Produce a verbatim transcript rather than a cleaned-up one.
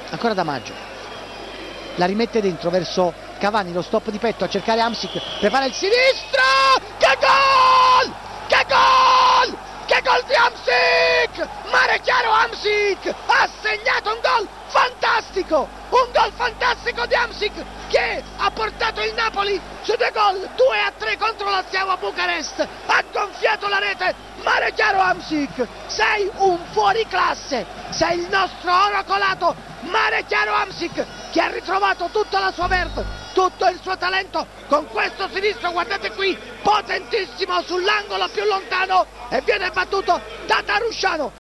ancora da Maggio, la rimette dentro verso Cavani, lo stop di petto a cercare Hamsik, prepara il sinistro, che gol! Che gol! Che gol di Hamsik! Mare chiaro, Hamsik ha segnato un gol fantastico, un gol fantastico di Hamsik che ha portato il Napoli su due gol, due a tre contro la Steaua Bucarest, ha gonfiato la rete. Mare chiaro, Hamsik, sei un fuoriclasse, sei il nostro oro colato. Mare chiaro, Hamsik, che ha ritrovato tutta la sua verve, tutto il suo talento con questo sinistro, guardate qui, potentissimo sull'angolo più lontano, e viene battuto da Tarusciano.